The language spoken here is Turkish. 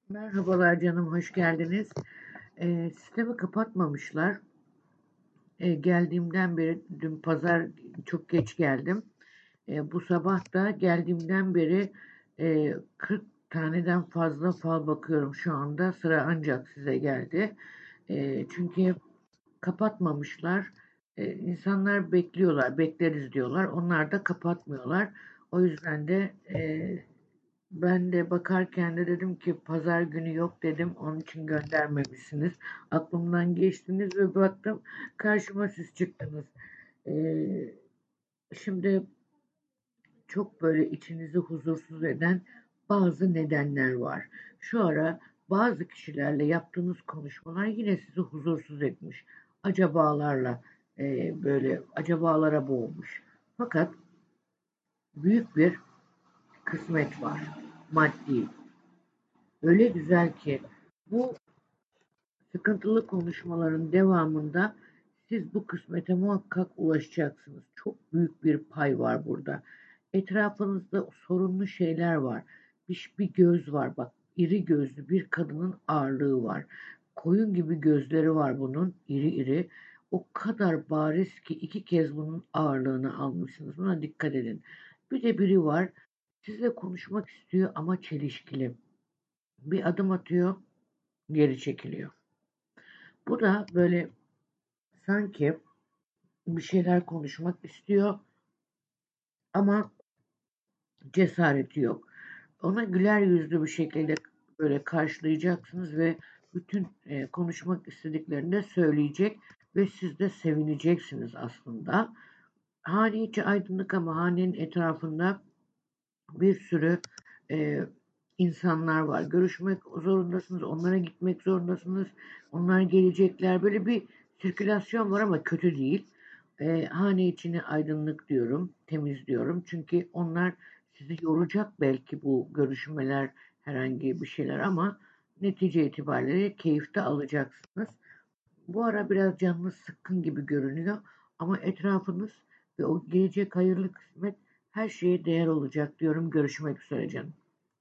Merhabalar canım, hoş geldiniz. Sistemi kapatmamışlar. Geldiğimden beri, dün pazar çok geç geldim. Bu sabah da geldiğimden beri 40 taneden fazla fal bakıyorum şu anda. Sıra ancak size geldi. Çünkü kapatmamışlar. İnsanlar bekliyorlar, bekleriz diyorlar. Onlar da kapatmıyorlar. O yüzden de ben de bakarken de dedim ki pazar günü yok dedim. Onun için göndermemişsiniz. Aklımdan geçtiniz ve baktım karşıma siz çıktınız. Ee, Şimdi çok böyle içinizi huzursuz eden bazı nedenler var. Şu ara bazı kişilerle yaptığınız konuşmalar yine sizi huzursuz etmiş. Acabalarla böyle acabalara boğmuş. Fakat büyük bir kısmet var. Maddi. Öyle güzel ki bu sıkıntılı konuşmaların devamında siz bu kısmete muhakkak ulaşacaksınız. Çok büyük bir pay var burada. Etrafınızda sorunlu şeyler var. Bir göz var bak. İri gözlü bir kadının ağırlığı var. Koyun gibi gözleri var bunun iri iri. O kadar bariz ki iki kez bunun ağırlığını almışsınız. Buna dikkat edin. Bir de biri var. Sizle konuşmak istiyor ama çelişkili. Bir adım atıyor, geri çekiliyor. Bu da böyle sanki bir şeyler konuşmak istiyor ama cesareti yok. Ona güler yüzlü bir şekilde böyle karşılayacaksınız ve bütün konuşmak istediklerini de söyleyecek ve siz de sevineceksiniz aslında. Hane içi aydınlık ama hanenin etrafında bir sürü e, insanlar var. Görüşmek zorundasınız, onlara gitmek zorundasınız. Onlar gelecekler. Böyle bir sirkülasyon var ama kötü değil. Hane içini aydınlık diyorum, temiz diyorum. Çünkü onlar sizi yoracak belki bu görüşmeler, herhangi bir şeyler ama netice itibariyle keyif de alacaksınız. Bu ara biraz canınız sıkkın gibi görünüyor ama etrafınız ve o gelecek hayırlı kısmet her şeye değer olacak diyorum. Görüşmek üzere canım.